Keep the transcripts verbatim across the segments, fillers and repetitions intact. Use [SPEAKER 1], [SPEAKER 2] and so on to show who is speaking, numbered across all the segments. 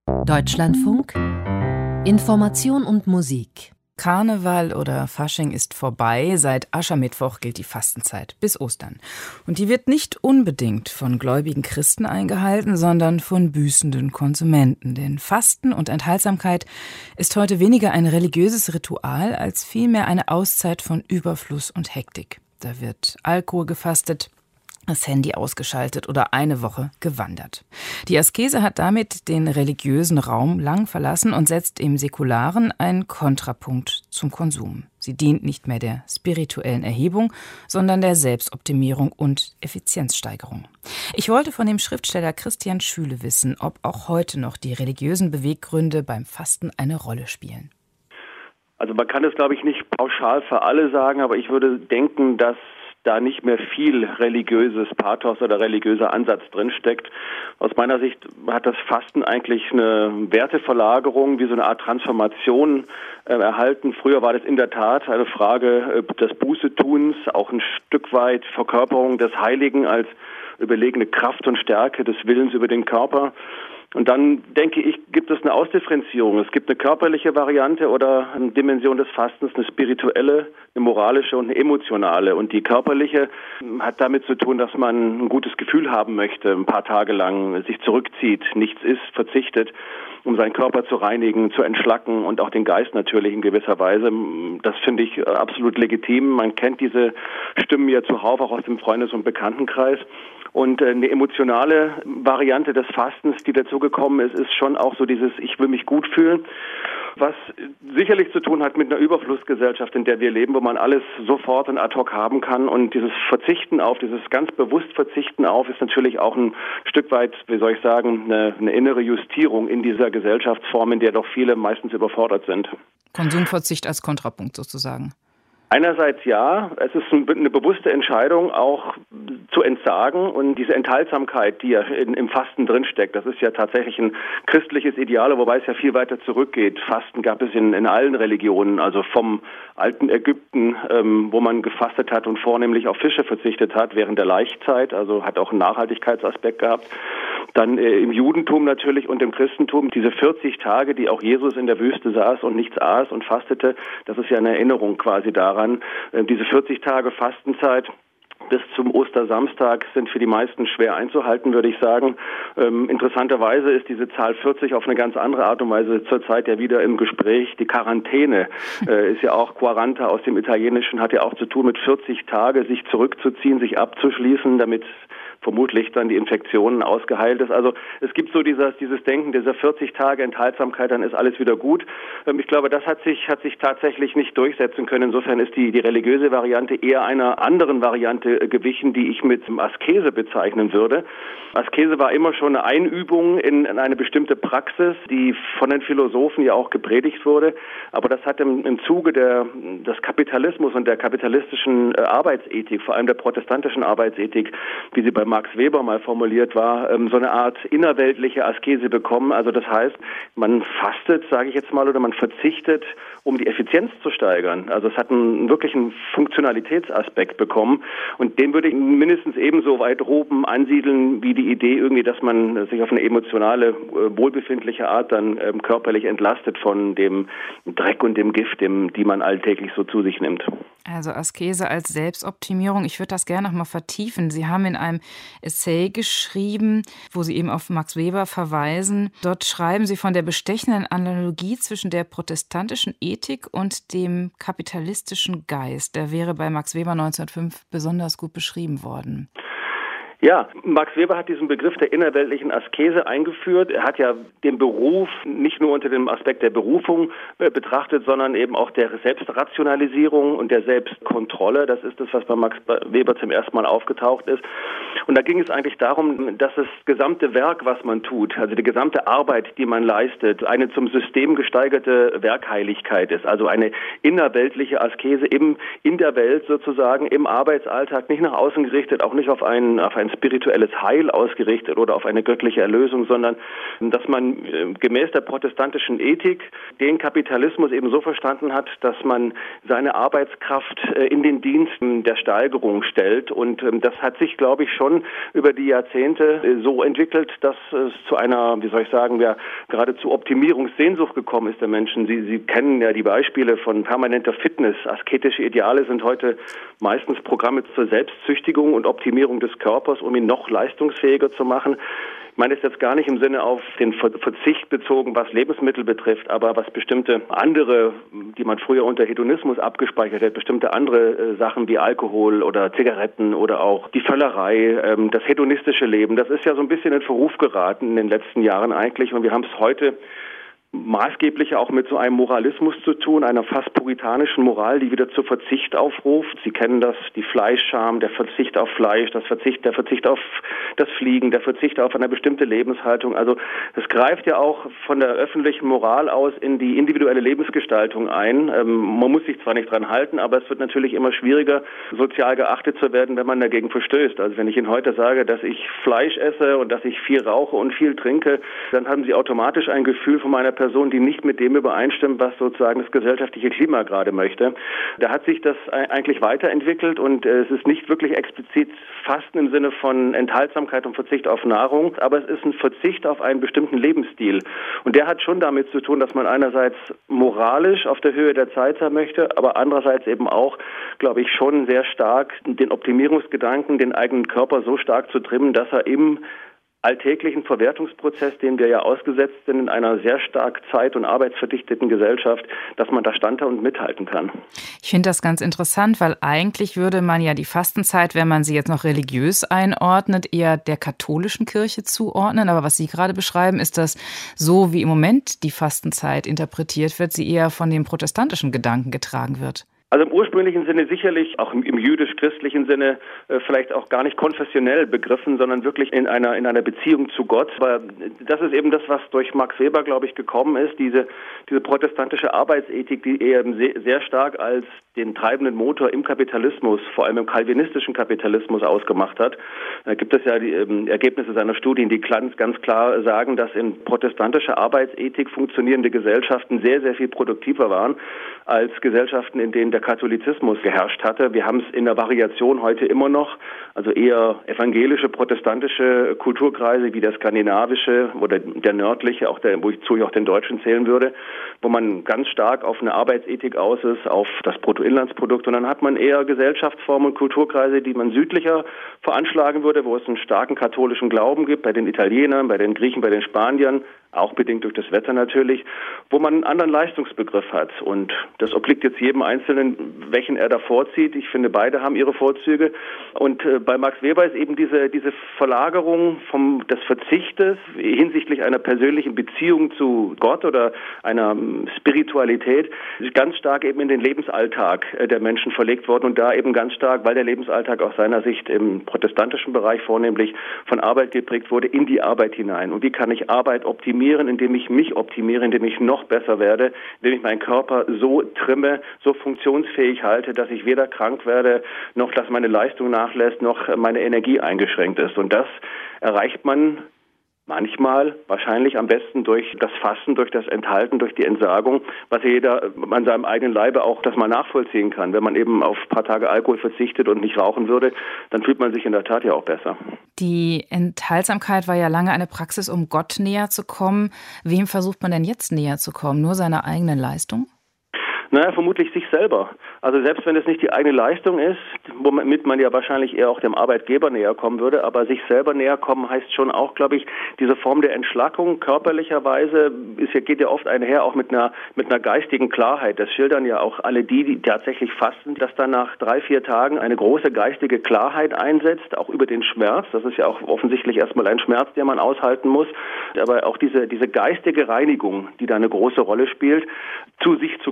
[SPEAKER 1] Deutschlandfunk Information und Musik.
[SPEAKER 2] Karneval oder Fasching ist vorbei. Seit Aschermittwoch gilt die Fastenzeit bis Ostern. Und die wird nicht unbedingt von gläubigen Christen eingehalten, sondern von büßenden Konsumenten. Denn Fasten und Enthaltsamkeit ist heute weniger ein religiöses Ritual, als vielmehr eine Auszeit von Überfluss und Hektik. Da wird Alkohol gefastet, das Handy ausgeschaltet oder eine Woche gewandert. Die Askese hat damit den religiösen Raum lang verlassen und setzt im Säkularen einen Kontrapunkt zum Konsum. Sie dient nicht mehr der spirituellen Erhebung, sondern der Selbstoptimierung und Effizienzsteigerung. Ich wollte von dem Schriftsteller Christian Schüle wissen, ob auch heute noch die religiösen Beweggründe beim Fasten eine Rolle spielen.
[SPEAKER 3] Also man kann es, glaube ich, nicht pauschal für alle sagen, aber ich würde denken, dass da nicht mehr viel religiöses Pathos oder religiöser Ansatz drinsteckt. Aus meiner Sicht hat das Fasten eigentlich eine Werteverlagerung, wie so eine Art Transformation äh, erhalten. Früher war das in der Tat eine Frage äh, des Bußetuns, auch ein Stück weit Verkörperung des Heiligen als überlegene Kraft und Stärke des Willens über den Körper. Und dann, denke ich, gibt es eine Ausdifferenzierung. Es gibt eine körperliche Variante oder eine Dimension des Fastens, eine spirituelle, eine moralische und eine emotionale. Und die körperliche hat damit zu tun, dass man ein gutes Gefühl haben möchte, ein paar Tage lang sich zurückzieht, nichts isst, verzichtet, um seinen Körper zu reinigen, zu entschlacken und auch den Geist natürlich in gewisser Weise. Das finde ich absolut legitim. Man kennt diese Stimmen ja zuhauf auch aus dem Freundes- und Bekanntenkreis. Und eine emotionale Variante des Fastens, die dazugekommen ist, ist schon auch so dieses Ich will mich gut fühlen, was sicherlich zu tun hat mit einer Überflussgesellschaft, in der wir leben, wo man alles sofort und ad hoc haben kann. Und dieses Verzichten auf, dieses ganz bewusst Verzichten auf, ist natürlich auch ein Stück weit, wie soll ich sagen, eine, eine innere Justierung in dieser Gesellschaftsform, in der doch viele meistens überfordert sind.
[SPEAKER 2] Konsumverzicht als Kontrapunkt sozusagen.
[SPEAKER 3] Einerseits ja, es ist eine bewusste Entscheidung, auch zu entsagen, und diese Enthaltsamkeit, die ja in, im Fasten drinsteckt, das ist ja tatsächlich ein christliches Ideal, wobei es ja viel weiter zurückgeht. Fasten gab es in, in allen Religionen, also vom alten Ägypten, ähm, wo man gefastet hat und vornehmlich auf Fische verzichtet hat während der Laichzeit, also hat auch einen Nachhaltigkeitsaspekt gehabt. Dann äh, im Judentum natürlich und im Christentum diese vierzig Tage, die auch Jesus in der Wüste saß und nichts aß und fastete, das ist ja eine Erinnerung quasi daran. Äh, diese vierzig Tage Fastenzeit bis zum Ostersamstag sind für die meisten schwer einzuhalten, würde ich sagen. Ähm, interessanterweise ist diese Zahl vierzig auf eine ganz andere Art und Weise zurzeit ja wieder im Gespräch. Die Quarantäne äh, ist ja auch Quaranta aus dem Italienischen, hat ja auch zu tun mit vierzig Tage, sich zurückzuziehen, sich abzuschließen, damit vermutlich dann die Infektionen ausgeheilt ist. Also es gibt so dieses, dieses Denken, dieser vierzig Tage Enthaltsamkeit, dann ist alles wieder gut. Ich glaube, das hat sich, hat sich tatsächlich nicht durchsetzen können. Insofern ist die, die religiöse Variante eher einer anderen Variante gewichen, die ich mit Askese bezeichnen würde. Askese war immer schon eine Einübung in, in eine bestimmte Praxis, die von den Philosophen ja auch gepredigt wurde. Aber das hat im, im Zuge der, des Kapitalismus und der kapitalistischen Arbeitsethik, vor allem der protestantischen Arbeitsethik, wie sie bei Max Weber mal formuliert war, so eine Art innerweltliche Askese bekommen. Also das heißt, man fastet, sage ich jetzt mal, oder man verzichtet, um die Effizienz zu steigern. Also es hat einen wirklichen Funktionalitätsaspekt bekommen, und den würde ich mindestens ebenso weit oben ansiedeln wie die Idee irgendwie, dass man sich auf eine emotionale, wohlbefindliche Art dann ähm, körperlich entlastet von dem Dreck und dem Gift, dem, die man alltäglich so zu sich nimmt.
[SPEAKER 2] Also Askese als Selbstoptimierung. Ich würde das gerne noch mal vertiefen. Sie haben in einem Essay geschrieben, wo Sie eben auf Max Weber verweisen. Dort schreiben Sie von der bestechenden Analogie zwischen der protestantischen Ethik und dem kapitalistischen Geist. Der wäre bei Max Weber neunzehnhundertfünf besonders gut beschrieben worden.
[SPEAKER 3] Ja, Max Weber hat diesen Begriff der innerweltlichen Askese eingeführt. Er hat ja den Beruf nicht nur unter dem Aspekt der Berufung äh, betrachtet, sondern eben auch der Selbstrationalisierung und der Selbstkontrolle. Das ist das, was bei Max Weber zum ersten Mal aufgetaucht ist. Und da ging es eigentlich darum, dass das gesamte Werk, was man tut, also die gesamte Arbeit, die man leistet, eine zum System gesteigerte Werkheiligkeit ist. Also eine innerweltliche Askese im, in der Welt sozusagen, im Arbeitsalltag, nicht nach außen gerichtet, auch nicht auf ein, auf ein ein spirituelles Heil ausgerichtet oder auf eine göttliche Erlösung, sondern dass man äh, gemäß der protestantischen Ethik den Kapitalismus eben so verstanden hat, dass man seine Arbeitskraft äh, in den Dienst der Steigerung stellt. Und ähm, das hat sich, glaube ich, schon über die Jahrzehnte äh, so entwickelt, dass es zu einer, wie soll ich sagen, ja, geradezu Optimierungssehnsucht gekommen ist der Menschen. Sie, Sie kennen ja die Beispiele von permanenter Fitness. Asketische Ideale sind heute meistens Programme zur Selbstzüchtigung und Optimierung des Körpers, um ihn noch leistungsfähiger zu machen. Ich meine es jetzt gar nicht im Sinne auf den Verzicht bezogen, was Lebensmittel betrifft, aber was bestimmte andere, die man früher unter Hedonismus abgespeichert hat, bestimmte andere äh, Sachen wie Alkohol oder Zigaretten oder auch die Völlerei, ähm, das hedonistische Leben, das ist ja so ein bisschen in Verruf geraten in den letzten Jahren eigentlich, und wir haben es heute maßgeblich auch mit so einem Moralismus zu tun, einer fast puritanischen Moral, die wieder zu Verzicht aufruft. Sie kennen das, die Fleischscham, der Verzicht auf Fleisch, das Verzicht, der Verzicht auf das Fliegen, der Verzicht auf eine bestimmte Lebenshaltung. Also das greift ja auch von der öffentlichen Moral aus in die individuelle Lebensgestaltung ein. Ähm, man muss sich zwar nicht dran halten, aber es wird natürlich immer schwieriger, sozial geachtet zu werden, wenn man dagegen verstößt. Also wenn ich Ihnen heute sage, dass ich Fleisch esse und dass ich viel rauche und viel trinke, dann haben Sie automatisch ein Gefühl von meiner Person, die nicht mit dem übereinstimmt, was sozusagen das gesellschaftliche Klima gerade möchte. Da hat sich das eigentlich weiterentwickelt und es ist nicht wirklich explizit Fasten im Sinne von Enthaltsamkeit und Verzicht auf Nahrung, aber es ist ein Verzicht auf einen bestimmten Lebensstil. Und der hat schon damit zu tun, dass man einerseits moralisch auf der Höhe der Zeit sein möchte, aber andererseits eben auch, glaube ich, schon sehr stark den Optimierungsgedanken, den eigenen Körper so stark zu trimmen, dass er im alltäglichen Verwertungsprozess, dem wir ja ausgesetzt sind in einer sehr stark zeit- und arbeitsverdichteten Gesellschaft, dass man da standhalten und mithalten kann.
[SPEAKER 2] Ich finde das ganz interessant, weil eigentlich würde man ja die Fastenzeit, wenn man sie jetzt noch religiös einordnet, eher der katholischen Kirche zuordnen. Aber was Sie gerade beschreiben, ist, dass so wie im Moment die Fastenzeit interpretiert wird, sie eher von dem protestantischen Gedanken getragen wird.
[SPEAKER 3] Also im ursprünglichen Sinne sicherlich, auch im, im jüdisch-christlichen Sinne, äh, vielleicht auch gar nicht konfessionell begriffen, sondern wirklich in einer in einer Beziehung zu Gott. Aber das ist eben das, was durch Max Weber, glaube ich, gekommen ist, diese diese protestantische Arbeitsethik, die er sehr, sehr stark als den treibenden Motor im Kapitalismus, vor allem im calvinistischen Kapitalismus, ausgemacht hat. Da gibt es ja die ähm, Ergebnisse seiner Studien, die ganz, ganz klar sagen, dass in protestantischer Arbeitsethik funktionierende Gesellschaften sehr, sehr viel produktiver waren als Gesellschaften, in denen der Katholizismus geherrscht hatte. Wir haben es in der Variation heute immer noch, also eher evangelische, protestantische Kulturkreise wie der skandinavische oder der nördliche, auch der, wo ich zu auch den deutschen zählen würde, wo man ganz stark auf eine Arbeitsethik aus ist, auf das Bruttoinlandsprodukt. Und dann hat man eher Gesellschaftsformen und Kulturkreise, die man südlicher veranschlagen würde, wo es einen starken katholischen Glauben gibt, bei den Italienern, bei den Griechen, bei den Spaniern, auch bedingt durch das Wetter natürlich, wo man einen anderen Leistungsbegriff hat. Und das obliegt jetzt jedem Einzelnen, welchen er da vorzieht. Ich finde, beide haben ihre Vorzüge. Und äh, bei Max Weber ist eben diese diese Verlagerung vom des Verzichtes hinsichtlich einer persönlichen Beziehung zu Gott oder einer ähm, Spiritualität ganz stark eben in den Lebensalltag äh, der Menschen verlegt worden. Und da eben ganz stark, weil der Lebensalltag aus seiner Sicht im protestantischen Bereich vornehmlich von Arbeit geprägt wurde, in die Arbeit hinein. Und wie kann ich Arbeit optimieren, indem ich mich optimiere, indem ich noch besser werde, indem ich meinen Körper so trimme, so funktionsfähig halte, dass ich weder krank werde, noch dass meine Leistung nachlässt, noch meine Energie eingeschränkt ist. Und das erreicht man manchmal wahrscheinlich am besten durch das Fasten, durch das Enthalten, durch die Entsagung, was jeder an seinem eigenen Leibe auch das mal nachvollziehen kann. Wenn man eben auf ein paar Tage Alkohol verzichtet und nicht rauchen würde, dann fühlt man sich in der Tat ja auch besser.
[SPEAKER 2] Die Enthaltsamkeit war ja lange eine Praxis, um Gott näher zu kommen. Wem versucht man denn jetzt näher zu kommen? Nur seiner eigenen Leistung?
[SPEAKER 3] Naja, vermutlich sich selber. Also selbst wenn es nicht die eigene Leistung ist, womit man ja wahrscheinlich eher auch dem Arbeitgeber näher kommen würde, aber sich selber näher kommen heißt schon auch, glaube ich, diese Form der Entschlackung körperlicherweise ist ja, geht ja oft einher auch mit einer mit einer geistigen Klarheit. Das schildern ja auch alle die, die tatsächlich fasten, dass dann nach drei, vier Tagen eine große geistige Klarheit einsetzt, auch über den Schmerz. Das ist ja auch offensichtlich erstmal ein Schmerz, den man aushalten muss. Aber auch diese diese geistige Reinigung, die da eine große Rolle spielt, zu sich zu kommen,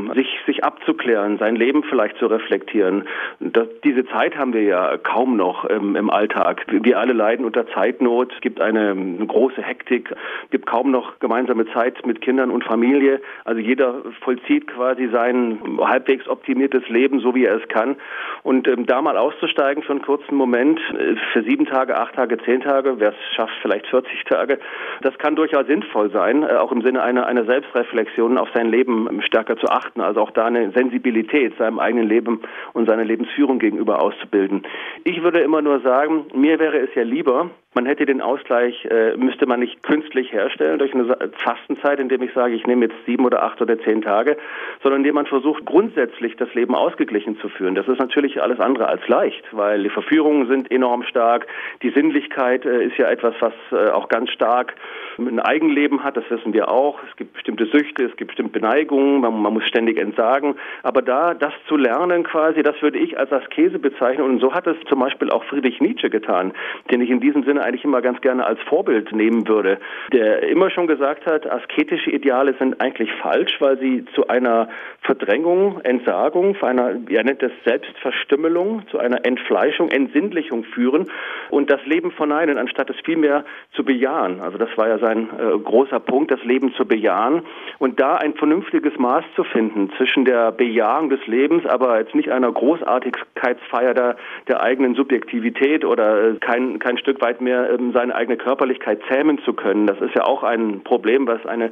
[SPEAKER 3] um sich, sich abzuklären, sein Leben vielleicht zu reflektieren. Das, diese Zeit haben wir ja kaum noch ähm, im Alltag. Wir alle leiden unter Zeitnot. Es gibt eine, eine große Hektik. Es gibt kaum noch gemeinsame Zeit mit Kindern und Familie. Also jeder vollzieht quasi sein halbwegs optimiertes Leben, so wie er es kann. Und ähm, da mal auszusteigen für einen kurzen Moment, äh, für sieben Tage, acht Tage, zehn Tage, wer es schafft, vielleicht vierzig Tage, das kann durchaus sinnvoll sein, äh, auch im Sinne einer, einer Selbstreflexion auf sein Leben ähm, stärker zu achten, also auch da eine Sensibilität seinem eigenen Leben und seiner Lebensführung gegenüber auszubilden. Ich würde immer nur sagen, mir wäre es ja lieber, man hätte den Ausgleich, äh, müsste man nicht künstlich herstellen durch eine Fastenzeit, indem ich sage, ich nehme jetzt sieben oder acht oder zehn Tage, sondern indem man versucht, grundsätzlich das Leben ausgeglichen zu führen. Das ist natürlich alles andere als leicht, weil die Verführungen sind enorm stark. Die Sinnlichkeit äh, ist ja etwas, was äh, auch ganz stark ein Eigenleben hat, das wissen wir auch. Es gibt bestimmte Süchte, es gibt bestimmte Neigungen, man, man muss ständig entsagen. Aber da, das zu lernen quasi, das würde ich als Askese bezeichnen. Und so hat es zum Beispiel auch Friedrich Nietzsche getan, den ich in diesem Sinne eigentlich immer ganz gerne als Vorbild nehmen würde, der immer schon gesagt hat, asketische Ideale sind eigentlich falsch, weil sie zu einer Verdrängung, Entsagung, zu einer, er nennt es Selbstverstümmelung, zu einer Entfleischung, Entsinnlichung führen und das Leben verneinen, anstatt es vielmehr zu bejahen. Also das war ja sein äh, großer Punkt, das Leben zu bejahen und da ein vernünftiges Maß zu finden zwischen der Bejahung des Lebens, aber jetzt nicht einer Großartigkeitsfeier der, der eigenen Subjektivität oder äh, kein, kein Stück weit mehr seine eigene Körperlichkeit zähmen zu können. Das ist ja auch ein Problem, was eine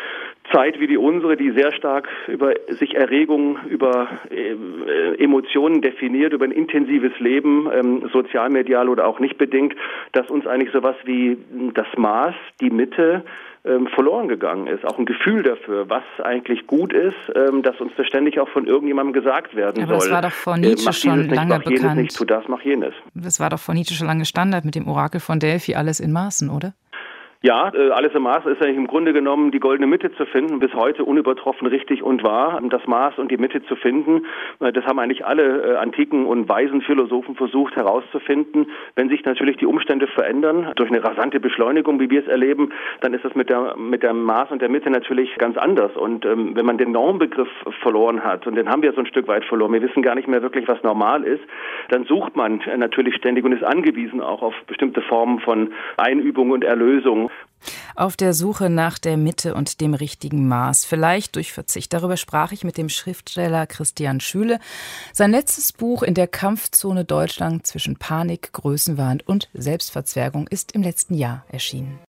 [SPEAKER 3] Zeit wie die unsere, die sehr stark über sich Erregungen, über äh, Emotionen definiert, über ein intensives Leben, ähm, sozialmedial oder auch nicht bedingt, dass uns eigentlich sowas wie das Maß, die Mitte ähm, verloren gegangen ist. Auch ein Gefühl dafür, was eigentlich gut ist, ähm, dass uns das ständig auch von irgendjemandem gesagt werden
[SPEAKER 2] Aber
[SPEAKER 3] soll.
[SPEAKER 2] Das war doch vor Nietzsche
[SPEAKER 3] äh,
[SPEAKER 2] schon
[SPEAKER 3] nicht,
[SPEAKER 2] lange
[SPEAKER 3] mach jenes
[SPEAKER 2] bekannt.
[SPEAKER 3] Nicht, tu das, mach jenes.
[SPEAKER 2] Das war doch vor Nietzsche schon lange Standard mit dem Orakel von Delphi, alles in Maßen, oder?
[SPEAKER 3] Ja, alles im Maß ist eigentlich im Grunde genommen die goldene Mitte zu finden, bis heute unübertroffen richtig und wahr. Das Maß und die Mitte zu finden, das haben eigentlich alle antiken und weisen Philosophen versucht herauszufinden. Wenn sich natürlich die Umstände verändern, durch eine rasante Beschleunigung, wie wir es erleben, dann ist es mit der mit dem Maß und der Mitte natürlich ganz anders. Und ähm, wenn man den Normbegriff verloren hat, und den haben wir so ein Stück weit verloren, wir wissen gar nicht mehr wirklich, was normal ist, dann sucht man natürlich ständig und ist angewiesen auch auf bestimmte Formen von Einübung und Erlösung.
[SPEAKER 2] Auf der Suche nach der Mitte und dem richtigen Maß, vielleicht durch Verzicht. Darüber sprach ich mit dem Schriftsteller Christian Schüle. Sein letztes Buch In der Kampfzone Deutschland zwischen Panik, Größenwahn und Selbstverzwergung ist im letzten Jahr erschienen.